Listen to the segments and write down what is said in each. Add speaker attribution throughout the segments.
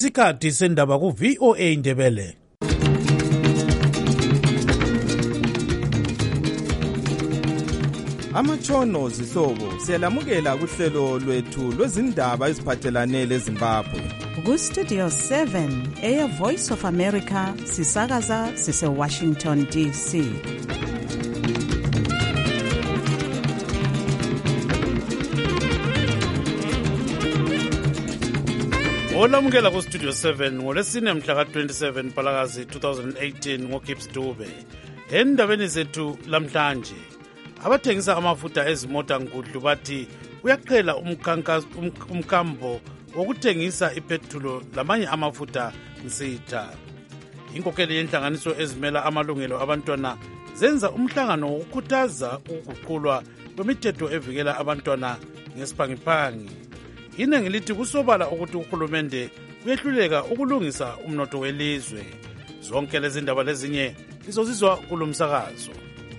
Speaker 1: Isikhathi sendaba ku VOA Indebele.
Speaker 2: Amatshono zihlobo siyalamukela kuhlelo lwethu lwezindaba eziphathelane leZimbabwe.
Speaker 3: Ku Studio 7 Air Voice of America sisakaza sise Washington DC.
Speaker 1: Olamukela ku Studio 7 ngolesine mhla ka-27 Mpalakazi 2018 ngoGibbs Dube. Endabeni zethu lamhlanje, abathengisa amafutha ezimota nkudlu bathi uyaqhela umkambo wokuthengisa ipetrol lamanye amafutha nsitha. Inkokeli yenhlanganiso ezimela amalungelo abantwana zenza umhlangano wokukhuthaza ukuguqulwa kwemithetho evikela abantwana ngesiphangipangi. Inengi lithi kusobala ukuthi uhulumende uyehluleka ukulungisa umnotho welizwe. Zonke lezi ndaba lezinye lizozizwa kulomsakazo.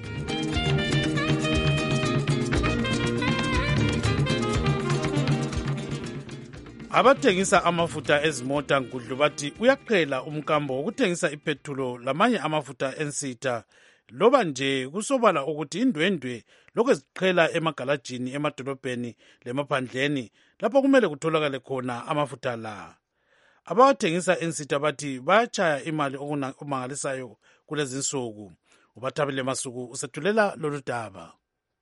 Speaker 1: Abathengisa amafutha ezimota nkudlu bathi uyaqhela umkambo wokuthengisa ipetrol lamanye amafutha ensitha loba nje kusobala ukuthi indwendwe lokho eziqhela emagalajini emadolobheni lemaphandleni lapho kumele kutholakale khona amafutha la. Abawathengisa ensitha bathi bayatshaya imali okumangalisayo kulezi nsuku. Ubathabile Masuku usethulela lolu daba.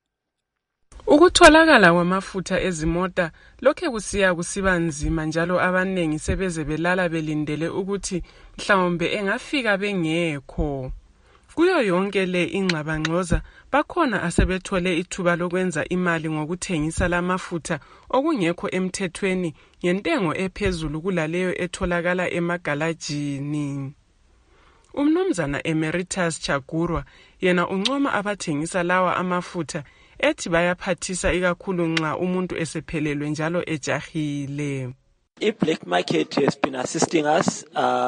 Speaker 4: Ukutholakala kwamafutha ezimota lokhe kusiba nzima njalo abanengi sebeze belala belindele ukuthi mhlawumbe engafika bengekho. Kuyo yonke le ingxabangxoza bakhona asebethole ithuba lokwenza imali ngokuthengisa lamafutha okungekho emthethweni ngentengo ephezulu kulaleyo etholakala emagalajini. Umnumzana Emeritus Chagurwa yena uncoma abathengisa lawa amafutha ethi bayaphathisa ikakhulu nxa umuntu esephelelwe njalo ejahile.
Speaker 5: I-black market has been assisting us.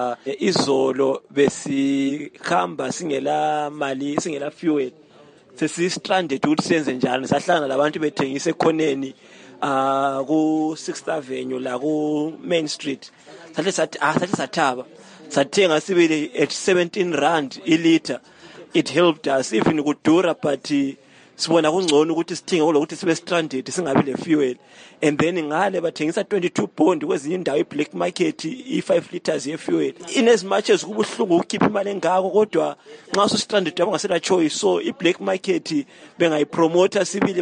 Speaker 5: Izolo besihamba singela mali, singela fuel. Sesi-stranded ukuthi senze njani. Sahlangana labantu bethengisa ekhoneni ku 6th Avenue la ku Main Street. Sathi sathaba. Sathenga sibili at 17 rand iliter. It helped us even kudura but sibona kungcono ukuthi sithenga lokuthi sibe stranded singabi le fuel. And then ngale bathengisa 22 bond kwezinye indawo i-black market i5 liters ye fuel. In as much as kubuhlungu ukukhipha imali engako kodwa nxa so stranded abangasela choice, so i-black market bengayipromoter sibili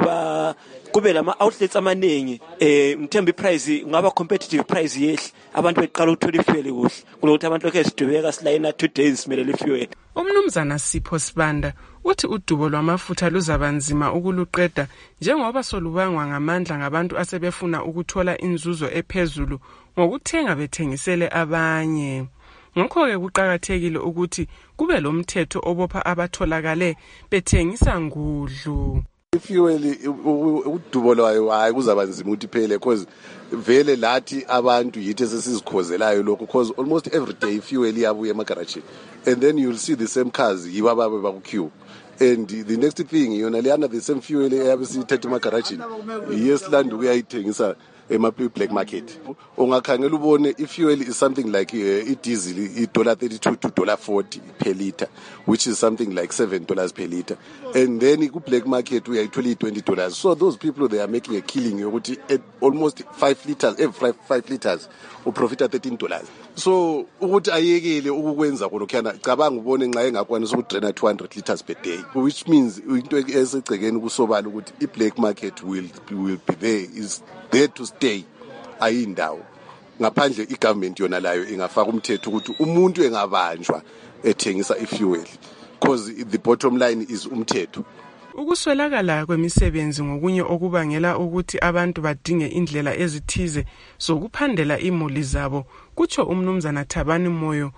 Speaker 5: kube lama outlets amaningi mthemba iprice ngaba competitive price yehle abantu beqala ukuthola ifuel kuhle kulokuthi abantu lokho esidubeka silayina 2 days simelele ifuel.
Speaker 4: Umnumzana Sipho Sibanda uthi udubo lwamafutha luzabanzima ukuluqeda njengoba solubangwa ngamandla ngabantu asebefuna ukuthola inzuzo ephezulu ngokuthenga bethengisele abanye. Ngakho-ke kuqakathekile ukuthi kube lomthetho obopha abatholakale bethengisa ngudlu.
Speaker 6: Ifuel udubo lwayo hayi kuzabanzima ukuthi phele because vele lathi abantu yithi sesizikhozelayo lokho because almost every day ifuel iyabuya emagarage and then you'll see the same cars yiba babe bakuqueue. And the next thing yona leyana the same fuel eyabe sithethe emagarage yesilanda ukuyayithengisa ema-black market. Ungakhangela ubone ifuel is something like i-diesel $32 to $40 per litre, which is something like $7 per litre. And then ku-black market uyayithola $20. So those people, they are making a killing yokuthi at almost 5 liters, every 5 liters uprofita $13. So ukuthi ayekele ukukwenza khona cabanga ubone nxa engakwanisa ukudraina 200 liters per day, which means into esegcekeni kusobala ukuthi i-black market will be there, is there to stay. Ayindawo ngaphandle igovernment yona layo ingafaka umthetho ukuthi umuntu engabanjwa ethengisa ifuel because the bottom line is umthetho.
Speaker 4: Ukuswelakala kwemisebenzi ngokunye okubangela ukuthi abantu badinge indlela ezithize zokuphandela imuli zabo kutsho umnumzana Thabani Moyo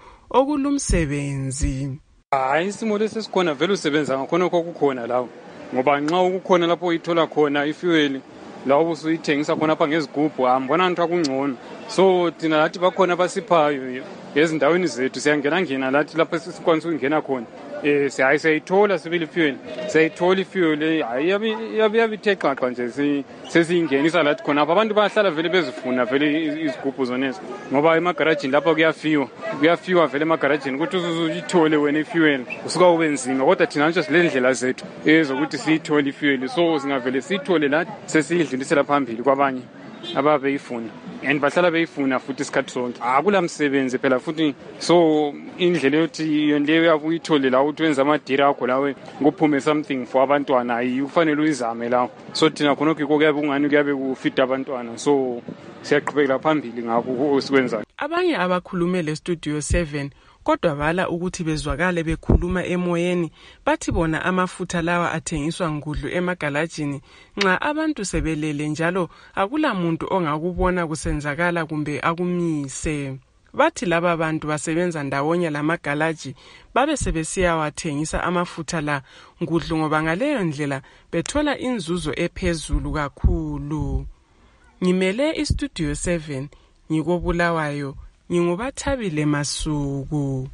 Speaker 4: okulumsebenzi.
Speaker 7: Hayi isimolo sesikhona vele usebenza ngakhona okukhona lawo ngoba nxa ukukhona lapho uyithola khona ifuel lawo usuyithengisa khona apha ngezigubhu ambona nto akungcono. So thina lathi bakhona basiphayo ezindaweni zethu siyangena lathi lapho sesikwanisa ukungena khona siyayithola sibili fuel siyayithola ifuel hayi yabe ithe xaxa nje sesiyingenisa lathi khona abantu bahlala vele bezifuna vele izigubhu zonezo ngoba emagarajini lapha kuyafiwa vele emagarajini ukuthi uzuyithole wena ifuel usuka ube nzima kodwa thina nje silendlela zethu ezokuthi siyithole ifuel so singavele siyithole lathi sesiyidlulisela phambili kwabanye ababeyifuna and bahlala beyifuna futhi isikhathi sonke akula msebenzi phela futhi so indlela yokuthi yonleyo yakuyithole la ukuthi wenza amadira akho lawe nguphume something for abantwana ufanele uyizame lawo so thina khonokho kuyabe ungani kuyabe kufida abantwana so siyaqhubekela phambili ngakho osikwenzayo.
Speaker 4: Abanye abakhulume le Studio 7 kodwa bala ukuthi bezwakale bekhuluma emoyeni bathi bona amafutha lawa athengiswa ngudlu emagalajini nxa abantu sebelele njalo akula muntu ongakubona kusenzakala kumbe akumise. Bathi laba bantu basebenza ndawonye lamagalaji babe sebesiya wathengisa amafutha la ngudlu ngoba ngaleyo ndlela bethola inzuzo ephezulu kakhulu. Ngimele iStudio 7 ngikobulawayo ngingubathabile Masuku.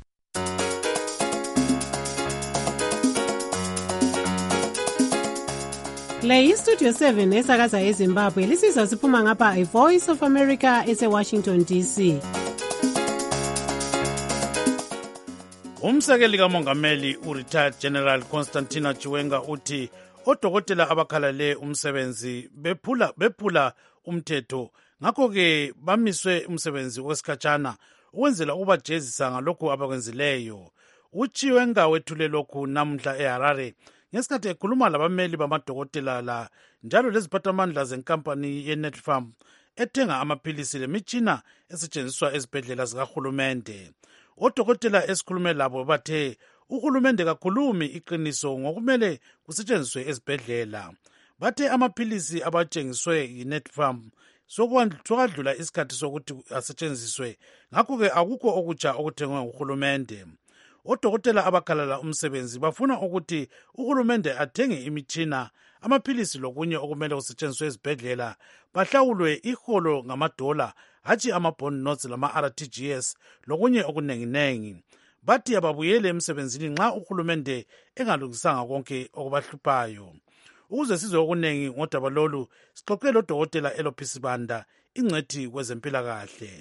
Speaker 8: Le iStudio 7 esakaza eZimbabwe lisizwa siphuma ngapha iVoice of America eseWashington DC.
Speaker 1: Umsekeli kamongameli uRetired General Constantina Chiwenga uthi odokotela abakhalale umsebenzi bephula umthetho ngakho-ke bamiswe umsebenzi wesikhatshana ukwenzela ukubajezisa ngalokhu abakwenzileyo. Uchiwenga wethule lokhu namhla eHarare ngesikhathi ekhuluma labameli bamadokotela la njalo leziphathamandla zenkampani yeNetfarm ethenga amaphilisi lemitshina esetshenziswa ezibhedlela zikahulumende. Odokotela esikhulume labo bathe uhulumende kakhulumi iqiniso ngokumele kusetshenziswe ezibhedlela. Bathe amaphilisi abatshengiswe yiNetfarm sokwadlula isikhathi sokuthi asetshenziswe ngakho-ke akukho okutsha okuthengwe nguhulumende. Odokotela abakhalala umsebenzi bafuna ukuthi uhulumende athenge imitshina, amaphilisi lokunye okumele kusetshenziswe ezibhedlela bahlawulwe iholo ngamadola hatshi ama-bond notes lama-RTGS lokunye okunenginengi. Bathi ababuyele emsebenzini nxa uhulumende engalungisanga konke okubahluphayo. Ukuze sizwe okunengi ngodaba lolu sixoxe lodokotela Elophisi Banda ingcethi kwezempilakahle.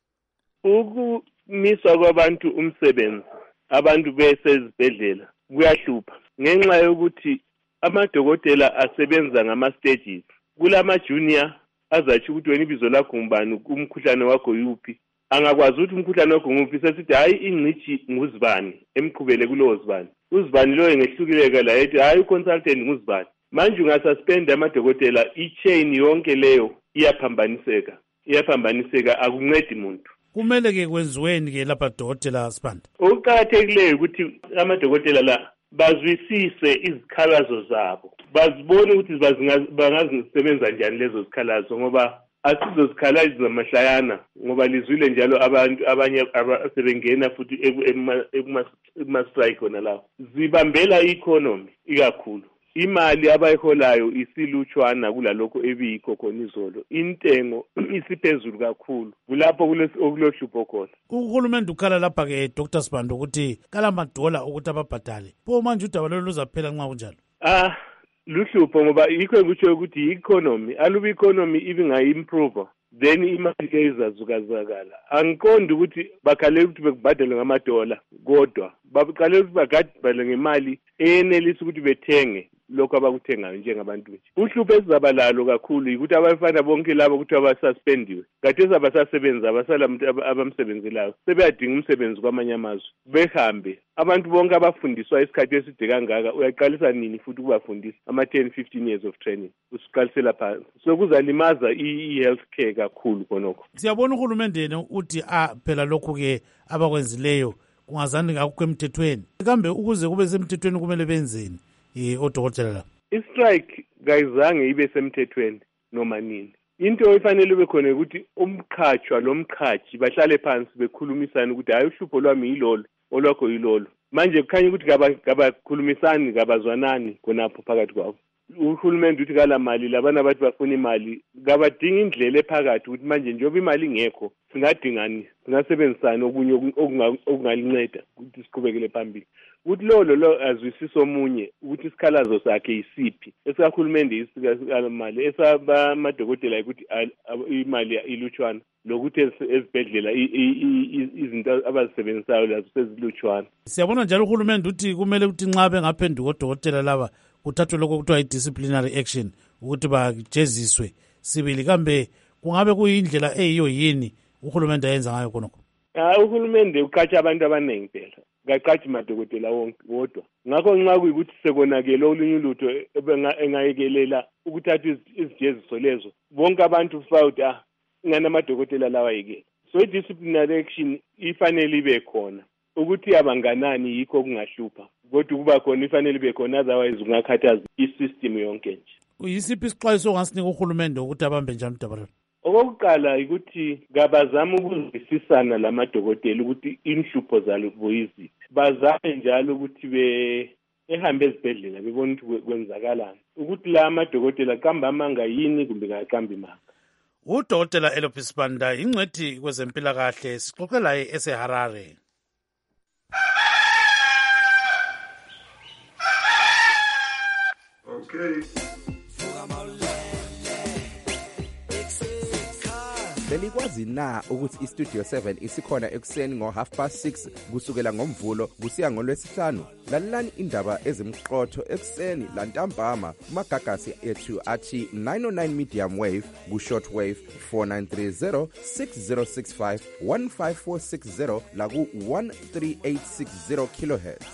Speaker 9: Ukumiswa kwabantu umsebenzi abantu besezibhedlela kuyahlupha ngenxa yokuthi amadokotela asebenza ngama-stages. Kulama junior azatsho ukuthi wena ibizo lakho ngubani, umkhuhlane wakho yuphi. Angakwazi ukuthi umkhuhlane wakho nguphi sesithi hayi ingcithi nguzibani emqhubele kulowo zibani. Uzibani loyo ngehlukileka la ethi hayi uconsultant nguzibani. Manje ungasuspend amadokotela ichain yonke leyo iyaphambaniseka akuncedi umuntu.
Speaker 1: Kumele ke kwenziweni ke lapha dokotela Sibanda?
Speaker 9: Okuqakathekileyo ukuthi amadokotela la bazwisise izikhalazo zabo, bazibone ukuthi bangazisebenza njani lezo zikhalazo ngoba asizozikhalazi zamahlayana ngoba lizwile njalo abantu abanye abasebengena futhi ema-strike khona lawo zibambela i-economy ikakhulu. Imali abayiholayo isilutshwana kulalokho ebiyikho khona izolo. Intengo isiphezulu kakhulu. Kulapho okulohlupho khona.
Speaker 1: Uhulumende ukhala lapha ke Dr. Sibanda ukuthi kalamadola ukuthi ababhadale. Pho manje udaba lolu luzaphela nxa kunjalo?
Speaker 9: Luhlupho ngoba yikho ngikutsho ukuthi i-economy, aluba i-economy ibingayi-improve then imali ke izazukazakala. Angiqondi ukuthi bakhalela ukuthi bekubhadale ngamadola kodwa baqale ukuthi bagadbale ngemali enelisa ukuthi bethenge lokho abakuthengayo njengabantu nje. Uhlupho esizaba lalo kakhulu ukuthi abafana bonke labo ukuthi abasuspendiwe kade abasasebenza abasala abamsebenzelayo sebeyadinga umsebenzi kwamanye amazwe behambe. Abantu bonke abafundiswa isikhathi eside kangaka uyaqalisa nini futhi ukubafundisa ama-10-15 years of training usiqalisela phansi, so kuzalimaza i-health care kakhulu khonokho.
Speaker 1: Siyabona uhulumende uthi phela lokhu ke abakwenzileyo kungazani ngakho emthethweni, kambe ukuze kube semthethweni kumele benzeni odokotela la?
Speaker 9: I-strike kayizange ibe semthethweni noma nini. Into efanele ube khona ukuthi umqhatshwa lomqhatshi bahlale phansi bekhulumisana ukuthi hayi uhlupho lwami yilolo olwakho yilolo. Manje kukhanya ukuthi kabakhulumisani kabazwanani khonapho phakathi kwabo. uhulumende uthi kala mali labana abathi bafuna imali kabadinga indlela ephakathi ukuthi manje njengoba imali ingekho singadingani singasebenzisana okunye okungalinceda ukuthi siqhubekele phambili ukuthi lo azwisisa omunye ukuthi isikhalazo sakhe isiphi esakahulumende isikamali esabamadokotela ukuthi imali ilutshwana lokuthi ezibhedlela izinto abazisebenzisayo lazo sezilutshwana.
Speaker 1: Siyabona njalo uhulumende uthi kumele ukuthi nxa bengaphenduka odokotela laba kuthathwe lokho kuthiwa i-disciplinary action ukuthi bajeziswe sibili kambe kungabe kuyindlela eyiyo yini uhulumende ayenza ngayo khonokho?
Speaker 9: Uhulumende uqhatsha abantu abaningi phela kaqhathi madokotela wodwa ngakho nxa kuyikuthi sekonakele olunye ulutho engayekelela ukuthatha izijeziso lezo bonke abantu fawuthi ngana amadokotela lawa yeke so i-disciplinary action ifanele ibe khona ukuthi abanganani yikho kungahlupha kodwa kuba khona ifanele ibe khona otherwise kungakhathaza i-system yonke nje.
Speaker 1: Uyisiphi isixwayiso ongasinika uhulumende ukuthi abambe njani udaba?
Speaker 9: Okokuqala ukuthi kabazama ukuzwisisana lamadokotela ukuthi inhlupho zabo yiziphi bazame njalo ukuthi ehambe ezibhedlela bebona ukuthi kwenzakalani ukuthi la amadokotela qamba amanga yini kumbe kaqambi manga.
Speaker 1: Udokotela Elophi Sibanda ingcwethi kwezempilakahle sixoxe laye eseHarare.
Speaker 10: Okay.
Speaker 2: Belikwazi na ukuthi iStudio 7 isikhona ekuseni ngo6:30 kusukela ngomvulo kusiya ngolwesihlanu? Lalelani indaba ezimqotho ekuseni lantambama kumagagasi ethu athi 909 medium wave ku-short wave 4930 6065 15460 la ku-13860 kilohertz.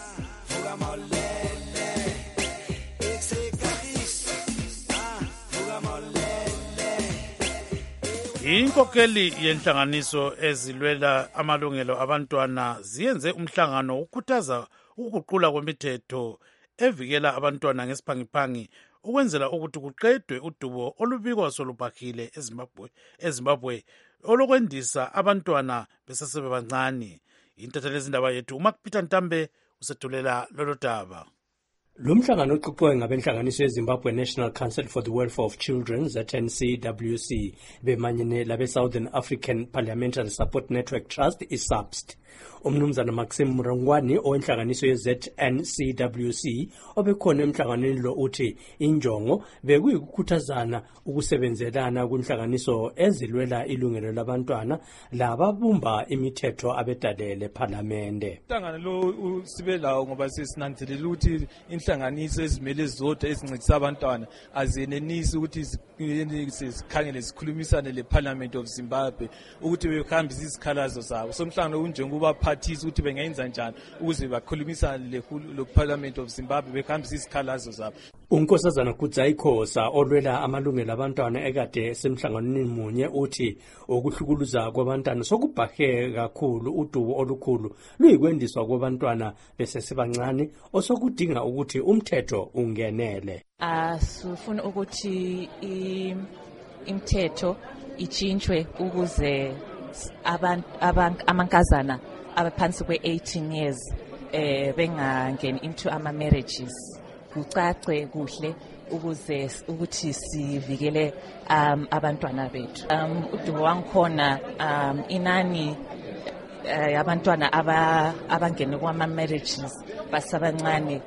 Speaker 1: Inkokheli yenhlanganiso ezilwela amalungelo abantwana ziyenze umhlangano ukukhuthaza ukuguqula kwemithetho evikela abantwana ngesiphangiphangi ukwenzela ukuthi kuqedwe udubo olubikwa solubhahile eZimbabwe olokwendisa abantwana besesebancane. Intatheli yezindaba yethu uMacpeter Ntambe usethulela lolo daba.
Speaker 11: Lo mhlangano oxoxiwe ngabenhlanganiso yeZimbabwe National Council for the Welfare of Children ZNCWC bemanyene labe Southern African Parliamentary Support Network Trust iSAPST. Umnumzana Maxim Murangwani owenhlanganiso yeZNCWC obekhona emhlanganweni lo uthi injongo bekuyikukhuthazana ukusebenzelana kwinhlanganiso ezilwela ilungelo labantwana lababumba imithetho abedalele eParliamente.
Speaker 12: Umhlangano lo sibe lawo ngoba sesinanzelela ukuthi inhlanganiso ezimele zodwa ezincedisa abantwana azenenisi ukuthi sikhangele sikhulumisane leParliament of Zimbabwe ukuthi behambise izikhalazo zabo. So umhlangano unjengoba phathisa ukuthi bengayenza njani ukuze bakhulumisane leParliament of Zimbabwe behambise izikhalazo zabo.
Speaker 11: Unkosazana Kudzayikhosa olwela amalungelo abantwana ekade semhlanganweni munye uthi ukuhlukuluza kwabantwana sokubhahe kakhulu udubo olukhulu luyikwendiswa kwabantwana besesebancane osokudinga ukuthi umthetho ungenele.
Speaker 13: Sifuna ukuthi imithetho itshintshwe ukuze amankazana abaphansi kwe-18 years bengangeni into ama-marriages kucace kuhle ukuze ukuthi sivikele abantwana bethu. Udubo wangikhona inani abantwana abangene kwama-marriages basabancane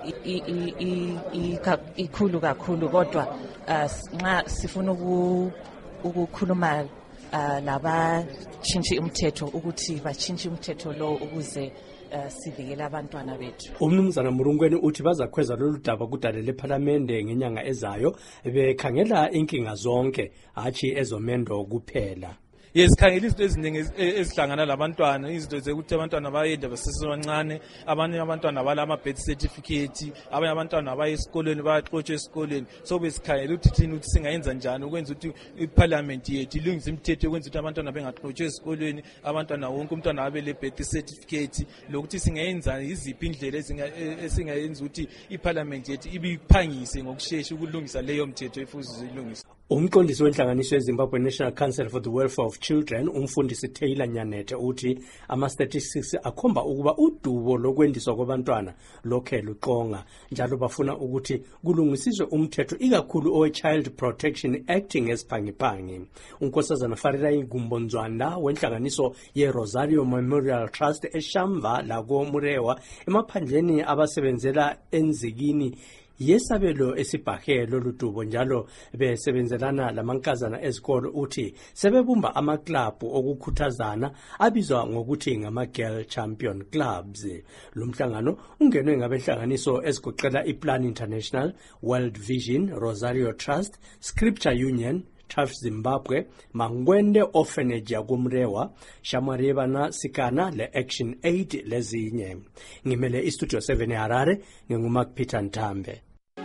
Speaker 13: ikhulu kakhulu kodwa nxa sifuna ukukhuluma labatshintshe umthetho ukuthi batshintshe umthetho lo ukuze sivikele abantwana bethu.
Speaker 11: Umnumzana Murungweni uthi bazakhweza lolu daba kudalele eParliamente ngenyanga ezayo bekhangela inkinga zonke hathi ezomendo kuphela.
Speaker 12: Sikhangela izinto eziningi ezihlangana labantwana, izinto zokuthi abantwana bayenda basesebancane, abanye abantwana bala ama-birth certificate, abanye abantwana baye esikoleni bayaxotshwa esikoleni. So besikhangela ukuthi thina ukuthi singayenza njani ukwenza ukuthi iParliament yethu ilungise imithetho ukwenza ukuthi abantwana bengaxotshwa esikoleni, abantwana wonke umntwana abe le-birth certificate, lokuthi singayenza iziphi indlela esingayenza ukuthi iParliament yethu ibiphangise ngokusheshsha ukulungisa leyo mthetho efuze ilungise.
Speaker 11: Umqondisi wenhlanganiso yeZimbabwe National Council for the Welfare of Children, umfundisi Taylor Nyanethe, uthi ama-statistics akhomba ukuba udubo lokwendiswa kwabantwana lokhe luqonga, njalo bafuna ukuthi kulungisiswe umthetho ikakhulu owe-Child Protection Act ngesiphangiphangi. Unkosazana Farida Ngumbonzwanda wenhlanganiso ye-Rosario Memorial Trust eShamva lako Murewa emaphandleni abasebenzela enzikini yesabelo esibhahelo ludubo njalo besebenzelana lamankazana ezikolo, uthi sebebumba amaklabhu okukhuthazana abizwa ngokuthi ngama-Girl Champion Clubs. Lumhlangano ungenwe ngabenhlanganiso ezigoqela iPlan International, World Vision, Rosario Trust, Scripture Union, TAF Zimbabwe, Mangwende Orphanage yakumrewa, Shamareba Sikana le Action Aid lezinye. Ngimele iStudio 7 eHarare, nginguMark Peter Ntambe.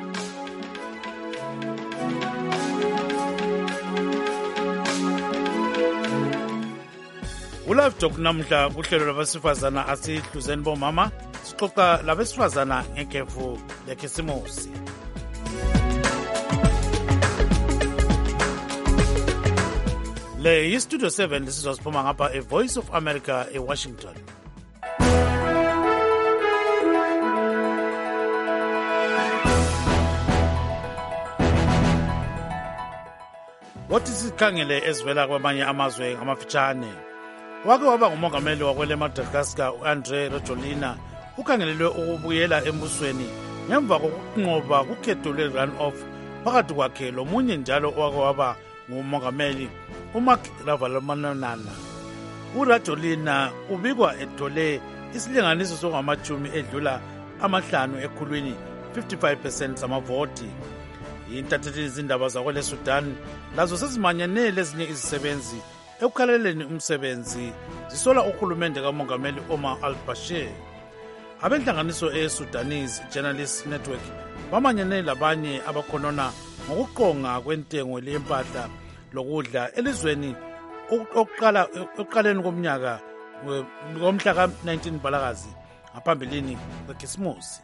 Speaker 1: Ulive Talk namhla kuhlelo labesifazana asihluzeni bomama sixoxa labesifazana ngekhefu lekhisimusi. Le yiStudio 7 lisizwa siphuma ngapha eVoice of America eWashington. Wathi sikhangele ezivela kwamanye amazwe ngamafitshane. Wake waba ngumongameli wakwele Madagascar uAndré Rajoelina ukhangelelwe ukubuyela embusweni ngemva kokunqoba kukhetho lwe-runoff phakathi kwakhe lomunye njalo wake waba ngumongameli uMarc Ravalomanana. uRajoelina ubikwa ethole isilinganiso sokungamachumi edlula amahlanu ekhulwini 55% samavoti. Intatheli izindaba zakwele Sudan lazo sezimanyene lezinye izisebenzi ekukhaleleni umsebenzi zisola uhulumende kamongameli Omar al-Bashir. Abenhlanganiso e-Sudanese Journalist Network bamanyene labanye abakhonona ngokuqonga kwentengo lempahla lokudla elizweni okuqaleni komnyaka ngomhla ka-19 Balakazi ngaphambilini kweKhisimusi.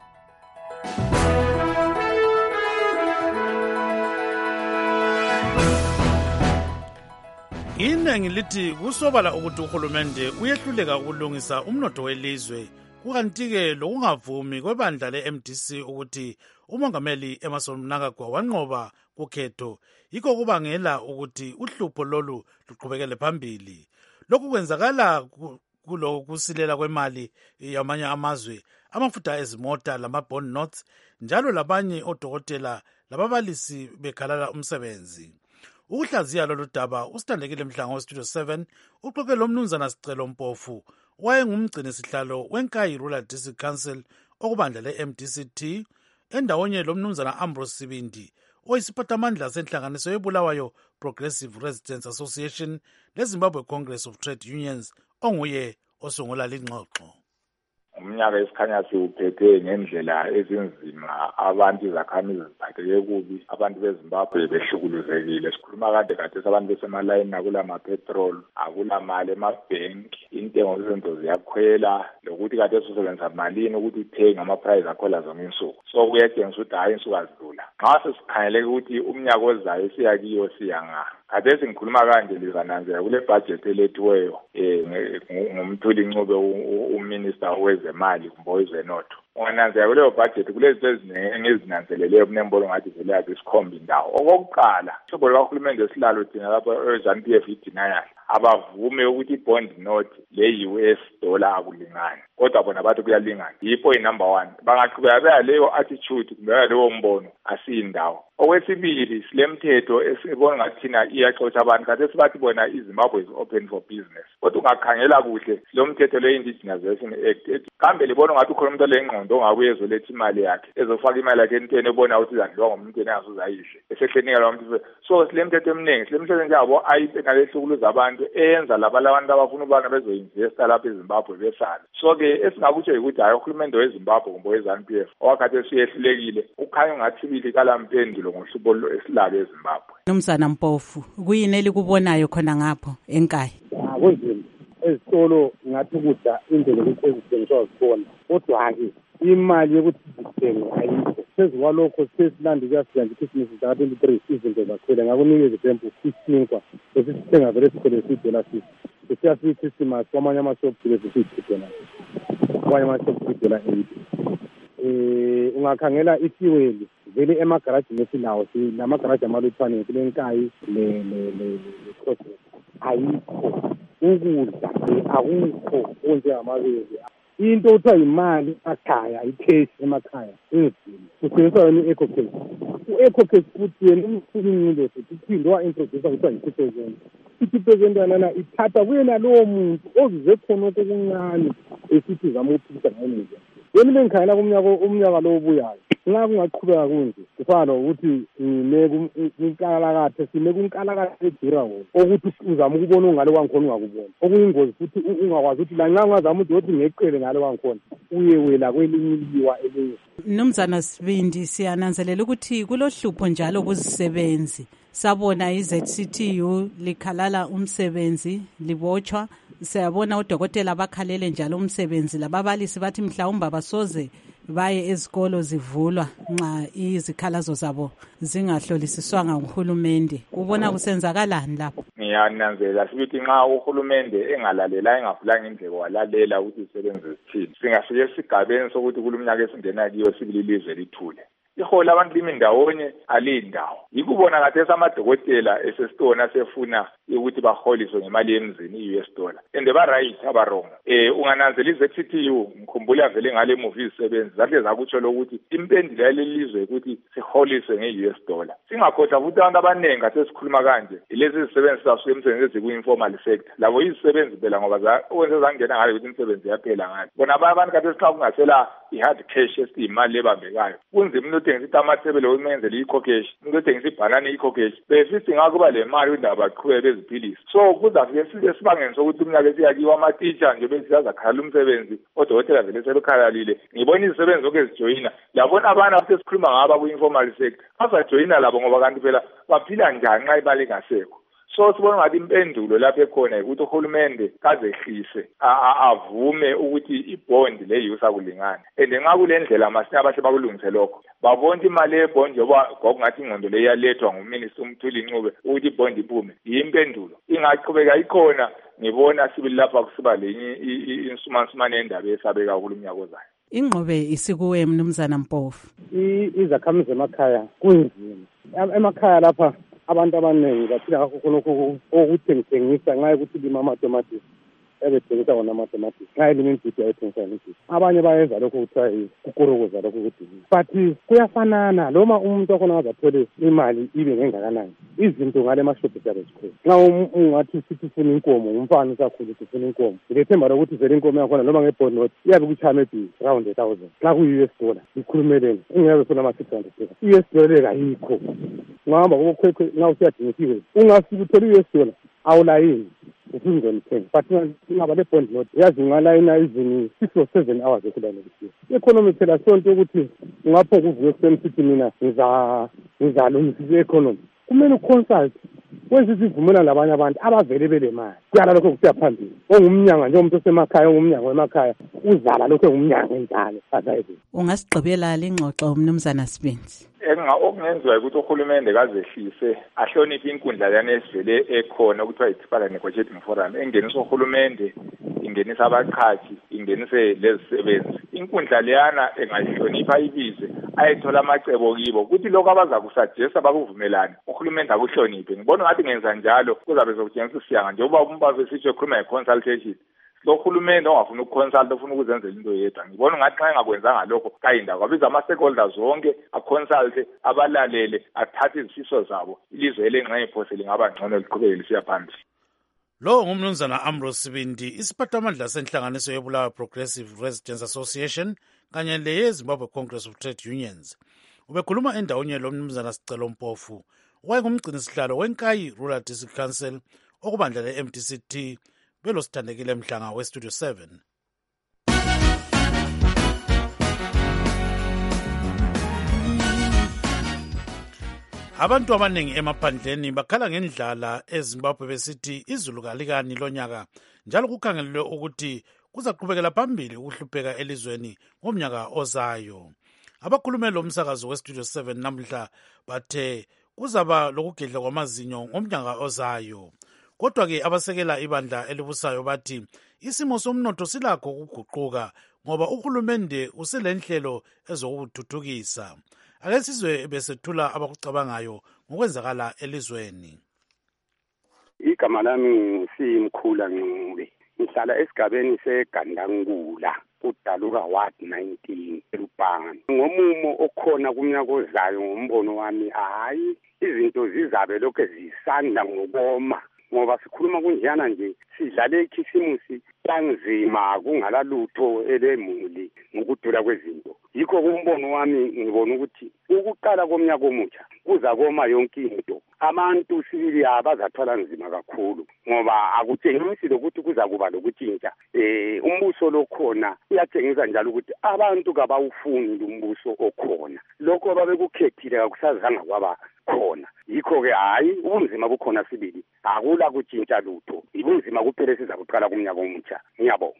Speaker 1: Inengi lithi kusobala ukuthi uhulumende uyehluleka ukulungisa umnotho welizwe, kukanti-ke lokungavumi kwebandla le-MDC ukuthi umongameli Emmerson Mnangagwa wanqoba kukhetho yikho kubangela ukuthi uhlupho lolu luqhubekele phambili. Lokhu kwenzakala kusilela kwemali yamanye amazwe, amafutha ezimota lama-bond notes, njalo labanye odokotela lababalisi bekhalala umsebenzi. Ukuhlaziya lolu daba usithandekile Mhlango weStudio 7 uxoxe lomnumzana Sicelo Mpofu owayengumgcini sihlalo weNkayi Rural District Council okubandla le-MDCT endawonye lomnumzana Ambrose Sibindi oyisiphathamandla senhlanganiso yeBulawayo Progressive Residents Association leZimbabwe Congress of Trade Unions onguye osungula lingxoxo.
Speaker 10: Umnyaka esikhanya siwuphethe ngendlela ezinzima, abantu izakhamizi ziphatheke kubi, abantu beZimbabwe behlukuluzekile. Sikhuluma kade abantu besemalayini akula mapetrol, akula mali emabhenki, intengo zezinto ziyakhwela, lokuthi kade sisebenzisa malini ukuthi uthenge ama-price akhwela zonke insuku. So kuyatshengisa ukuthi hayi insuku azidlula. Nxa sesikhangeleke ukuthi umnyaka ozayo siyakiyo siyanga. Kade singikhuluma kanje lizananzela kule budget elethiweyo ngumthuli Ncube uminister wezemali kumbe wezenotho. Ungananzela kuleyo budget kulezinto eziningi ezinanzeleleyo kunembono ngathi vele azisikhomba indawo. Okokuqala, ihlobo likahulumende esilalo thina lapho eZANU-PF idenial abavume ukuthi i-bond note le-US dollar akulingani, kodwa bona bathi kuyalingana. Yipho i-number 1. Bangaqhubeka beya leyo attitude kumbe leyo mbono asiyindawo. Okwesibili, silemthetho esibona ngathi thina iyaxotsha abantu kade sibathi bona iZimbabwe is open for business. Kodwa ungakhangela kuhle lomthetho le-Indigenization Act kambe libona ngathi ukhona umuntu olengqondo ongabuye ezoletha imali yakhe ezofaka imali yakhe entweni ebona ukuthi izadliwa ngomuntu engasuzayishe esehlenika lo muntu. So silemthetho eminingi, silemthetho njengabo ayibengalehlukuluza abantu eyenza labantu abafuna ubana bezoinvesta lapha eZimbabwe besala. So ke esingakutsho ukuthi hayi uhulumende weZimbabwe kumbe weZANU-PF owakade siyehlulekile ukhanya ungathi sibili kalampendulo ngohlupho esilalo eZimbabwe.
Speaker 3: Nomzana Mpofu, kuyini elikubonayo khona ngapho eNkayi?
Speaker 14: Kunzima ezitolo ngathi ukudla indlela ukuthi ezithengiswa zikhona, kodwa-ke imali yokuthi zithenge ayikho. phezu kwalokho sithe silande kuyafika nje ikhisimusi zaka-23 izinto zakhwela. Ngakunikeza example isinkwa esisithenga vele sikhole $3 sesiyafika ikhisimusi kwamanye amashophu sile $2, kwamanye amashophu $3.80. Ungakhangela ifuweli vele emagarajini esinawo sinamagaraji amaluthwane kulenkayi le-crossroad ayikho, ukudla akukho onjengamabele. Into kuthiwa yimali emakhaya, i-cash emakhaya enzima, kusebenzisa yona i-eco-cash. U-eco-cash futhi yena umsikinyile futhi uphinde wa-introducer kuthiwa yi-2%. I-2% yanana ithatha kuyena lowo muntu ozuze khona okuncane esithi zama ukuphilisa ngayo. Yena bengikhangela umnyaka lo obuyayo, nxa kungaqhubeka kunje kufana nokuthi ngime kunkalakathe, sime kunkalakathe edirawo okuthi uzama ukubona ungale wangikhona ungakubona, okuyingozi futhi ungakwazi ukuthi lanxa ungazama ukuthi ngeqele ngale wangikhona uyewela kwelinye iliwa elinye.
Speaker 3: Mnumzana Sibindi, siyananzelela ukuthi kulohlupho njalo kuzisebenzi. Sabona iZCTU likhalala umsebenzi libotshwa, siyabona udokotela bakhalele njalo umsebenzi, lababalisi bathi mhlawumbe abasoze baye ezikolo zivulwa nxa izikhalazo zabo zingahlolisiswanga nguhulumende. Ubona kusenzakalani lapho?
Speaker 10: Ngiyananzelela sibithi nxa uhulumende engalalela engavulanga indlebe walalela ukuthi isebenzi zithini, singafike esigabeni sokuthi kulumnyaka esingena kiyo sibili ilizwe lithule. Ihola abantu limi ndawonye alindawo. Yikubona kathesi amadokotela esesitona sefuna ukuthi baholiswe ngemali yemzini i-$. And ba right abarong. Ungananzela iZCTU ngikhumbula vele ngale movie isebenzi zahle zakutsho ukuthi impendulo yalelizwe ukuthi siholiswe nge-$. Singakhohlwa futhi abantu abaningi asesikhuluma kanje ilezi izisebenzi zasuke emsebenzini eziku-informal sector. Labo izisebenzi phela ngoba owenze zangena ngale ukuthi imisebenzi yaphela ngayo. Bona abantu kathesi xa kungasela i-hard cash esiyimali ebambekayo. Kunzima uthengisa amathebele wemenzele i-cocash, umuntu othengisa ibhanana i-cocash, besithi ngakuba le mali indaba baqhubeke beziphilisa. So kuzafike sike sibangeni sokuthi umnyaka esiyakiwa amatitsha nje besiyazakhala umsebenzi, odokotela vele sebekhalalile. Ngibona izisebenzi zokuzijoyina, yabona abana futhi esikhuluma ngaba ku-informal sector, bazajoyina labo ngoba kanti phela baphila njani nxa imali ingasekho. So sibona ngathi impendulo lapho ekhona ukuthi uhulumende kazehlise avume ukuthi ibond leyo sakulingana. And nxa kule ndlela masina abahle bakulungise lokho babona imali yebond yoba ngokungathi ingqondo le yalethwa nguminister uMthuli Ncube ukuthi ibond iphume impendulo ingaqhubeka ikhona. Ngibona sibili lapha kusiba lenye insumansumane endaba esabeka kulumnyaka ozayo.
Speaker 3: Ingqobe isikuwe Mnumzana Mpofu.
Speaker 14: Izakhamizi emakhaya kunzima. Emakhaya lapha abantu abaningi baphila ngakho khonokho okuthengisa nxa ukuthi lima amatomatisi ebethengisa wona amatomatisi nxa elima impiti ayethengisa impiti. Abanye bayenza lokho kuthiwa kukorokoza lokho kudinisa, but kuyafanana noma umuntu wakhona azathole imali ibe ngengakanani. Izinto ngale mashophu zabe zikhona. Nxa ungathi sithi ufuna inkomo, umfana usakhulu ufuna inkomo, ngithemba lokuthi vele inkomo yakhona noma ngebhonoti iyabe kuchaya maybe around $1,000. Nxa kuyi-$, ikhulumeleni ingabe funa ama-$600. $, ayikho. Ngihamba kubokhwekhwe nxa usiyadingisa iwe ungafika uthole $, awulayini usungenithenga, but ngaba le bond note yazi ungalayina izini 6 or 7 hours ekulana kusiya. I-economy phela sonto ukuthi ngapho kuvuke ekuseni sithi mina ngizalungisa i-economy. Kumele uconsult wenze isivumelwano labanye abantu abavele bele mali kuyala lokho kusiya phambili. Ongumnyanga nje umuntu osemakhaya, ongumnyanga wemakhaya uzala lokho engumnyanga njalo azayibe.
Speaker 3: Ungasigqibela lengxoxo Mnumzana Sibindi.
Speaker 10: Okungenziwa ukuthi uhulumende kazehlise ahloniphe inkundla yana esivele ekhona ukuthiwa yi-Tripartite Negotiating Forum engenisa uhulumende, ingenisa abaqhashi, ingenise lezisebenzi. Inkundla leyana engayihlonipha ibize ayethola amacebo kibo ukuthi lokho abaza kusuggesta bakuvumelane uhulumende akuhloniphe. Ngibona ngathi ngenza njalo kuzabe sokutshengisa isiyanga njengoba umbave sitsho ekhuluma nge-consultation. Lo hulumende ongafuna ukuconsult ofuna ukuzenzela into yedwa. Ngibona ngathi xa engakwenzanga lokho kayindawo kwabiza ama-stakeholders wonke aconsult abalalele athathe izifiso zabo ilizwe elengxenye iphose lingaba ngcono liqhubeke lisiya phambili.
Speaker 1: Lo ngumnumzana Ambrose Sibindi, isiphathamandla senhlanganiso yebulawayo Progressive Residents Association kanye leyeZimbabwe Congress of Trade Unions. Ubekhuluma endaweni lo mnumzana Sicelo Mpofu owayengumgcinisihlalo wenkayi Rural District Council okubandla le-MDCT belosithandekile Mhlanga weStudio 7. Abantu abaningi emaphandleni bakhala ngendlala eZimbabwe besithi izulu kalikani lonyaka njalo kukhangelelwe ukuthi kuzaqhubekela phambili ukuhlupheka elizweni ngomnyaka ozayo. Abakhulume lo msakazo weStudio 7 namhla bathe kuzaba lokugedla kwamazinyo ngomnyaka ozayo. Kodwa-ke abasekela ibandla elibusayo bathi isimo somnotho silakho ukuguquka ngoba uhulumende uselenhlelo ezokuthuthukisa. Ake sizwe besethula abakucabangayo ngokwenzakala elizweni.
Speaker 15: Igama lami Simkhula Ncube. Ngihlala esigabeni seGandangula, uDaluka Ward 19 eLupane. Ngomumo okhona kumnyaka ozayo ngombono wami, hayi izinto zizabe lokho zisanda ngokoma. Ngoba sikhuluma kunjana nje sidlale ikhisimusi kanzima kungalalutho elemuli ngokudula kwezinto. Yikho kumbono wami ngibona ukuthi ukuqala komnyaka omutsha kuza koma yonke into. Abantu sibili abazathwala nzima kakhulu ngoba akutshengisi ukuthi kuza kuba lokutshintsha. Umbuso lokhona uyatshengisa njalo ukuthi abantu kabawufuni umbuso okhona. Lokho babekukhethile akusazanga kwaba khona. Yikho-ke hayi ubunzima bukhona sibili, akula kutshintsha lutho. Ibunzima kuphela sizakuqala kumnyaka omutsha. Ngiyabonga.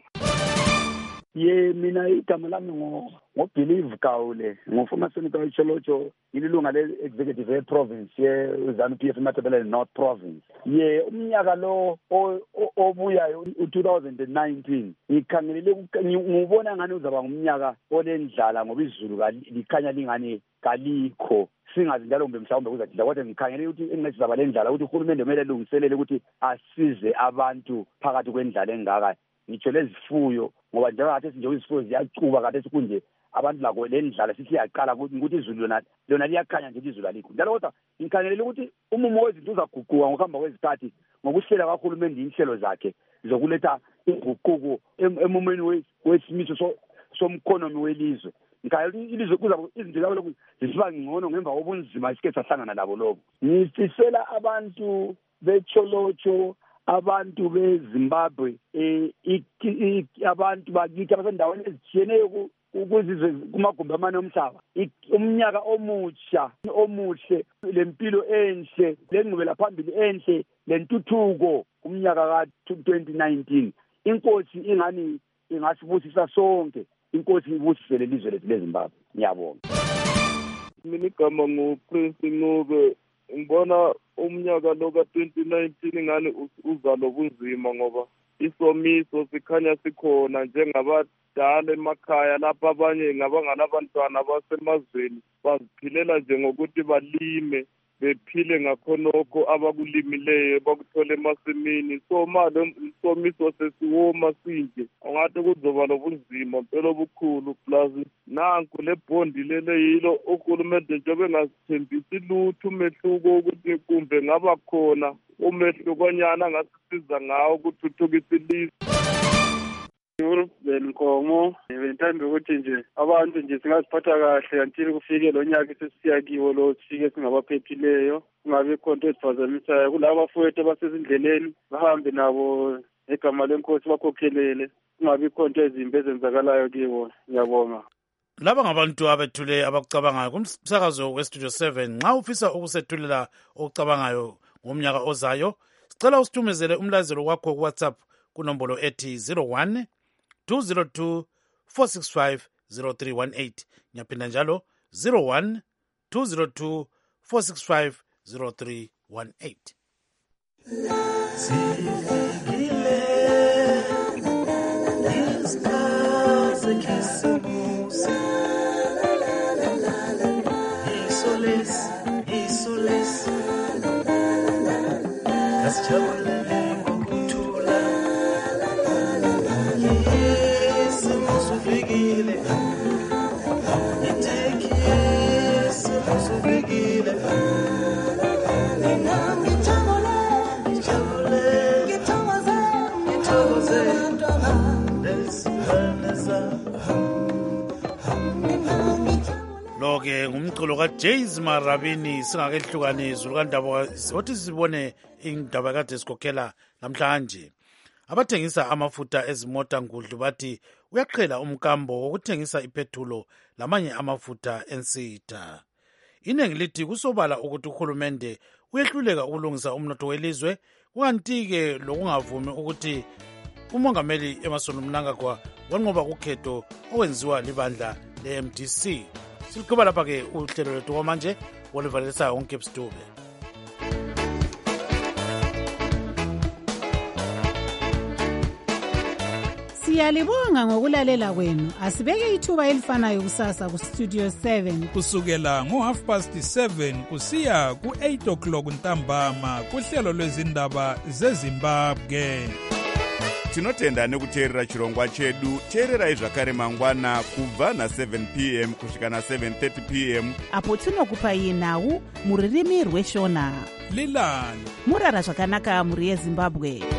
Speaker 16: Mina igama lami ngo-Believe Kaule, ngofuma senator eCholocho, ilunga le-executive ye-province ye-ZANU-PF Matabeleland North Province. Umnyaka lo obuyayo u-2019 ngikhangelele ngubona ngani uzaba ngumnyaka olendlala ngoba izulu likhanya lingani kalikho. Singazi njalo mhlawumbe kuzajila kodwa ngikhangele ukuthi engqethi zaba lendlala ukuthi uhulumende kumele alungiselele ukuthi asize abantu phakathi kwendlala engaka. Ngitsho lezifuyo ngoba njengathi nje izifuyo ziyacuba kade kunje abantu lako lendlala sithi yaqala ukuthi izulu lona liyakhanya nje izulu alikho. Njalo kodwa ngikhangelele ukuthi umumo wezinto uzaguquka ngokuhamba kwezikhathi ngokuhlela kahulumende inhlelo zakhe zokuletha inguquko emumeni wesimiso somkhonomi welizwe. Ngikhalela ilizwe kuza izinto zabo zisiba ngcono ngemva kobunzima isike sahlangana labo lokho. Ngifisela abantu beCholocho, abantu beZimbabwe, abantu bakithi abasendaweni ezitshiyeneyo ukuzizwe kumagumbi amane omhlaba, umnyaka omutsha omuhle, lempilo enhle, lengqubela phambili enhle, lentuthuko umnyaka ka-2019. Inkosi ingani ingasibusisa sonke. Inkosi ibusise lelizwe lethu leZimbabwe. Ngiyabonga.
Speaker 17: Mina igama nguPrince Ncube. Ngibona umnyaka lo ka-2019 ngani uzalo bunzima ngoba isomiso sikhanya sikhona njengabadala emakhaya lapha abanye ngabanganabantwana basemazweni baziphilela nje ngokuthi balime bephile ngakhonokho abakulimileyo bakuthole emasimini. So manje isomiso sesiwoma sinje angathi kuzoba nobunzima phela obukhulu plus nanku le bondi lele yilo uhulumende njengoba engasithembisi lutho umehluko ukuthi kumbe ngaba khona umehlukonyana angasisiza ngawo ukuthuthukisa ilizwe.
Speaker 18: Nkomo bengithanda ukuthi nje abantu nje singaziphatha kahle until kufike lo nyaka sesiya kiwo lo sifike singabaphephileyo, kungabi khonto esiphazamisayo. Kulabo bafowethu abasezindleleni bahambe nabo egama lenkosi bakhokhelele, kungabi khonto ezimbi ezenzakalayo kiwo. Ngiyabonga.
Speaker 1: Laba ngabantu abethule abakucabangayo kumsakazo weStudio 7. Nxa ufisa ukusethulela okucabangayo ngomnyaka ozayo, sicela usithumezele umlazelo wakho kuWhatsApp kunombolo ethi 01-202-465-0318. Ngiyaphinda njalo 01-202-465-0318. Lo-ke ngumculo kaJays Marabini singakehlukanizwa lukandaba othi sibone indaba kade sikhokhela namhlanje. Abathengisa amafutha ezimota ngudlu bathi uyaqhela umkambo wokuthengisa iphethulo lamanye amafutha ensitha. Inengi lithi kusobala ukuthi uhulumende uyehluleka ukulungisa umnotho welizwe, kukanti-ke lokungavumi ukuthi umongameli Emmerson Mnangagwa wanqoba ukhetho owenziwa libandla le-MDC. Siligqiba lapha-ke uhlelo lwethu kwamanje oluvalelisa uNkebs Dube.
Speaker 8: Siyalibonga ngokulalela kwenu. Asibeke ithuba elifanayo kusasa ku Studio 7
Speaker 19: kusukela ngo7:30 kusiya ku8 o'clock ntambama kuhlelo lwezindaba zeZimbabwe.
Speaker 20: Tinotenda nekuteerera chirongwa chedu. Teererai zvakare mangwana kubva na7 p.m. kusvika na7:30 p.m.
Speaker 3: apo tinokupai nhau muririmi rweshona.
Speaker 19: Lilani
Speaker 3: murara zvakanaka muri yeZimbabwe.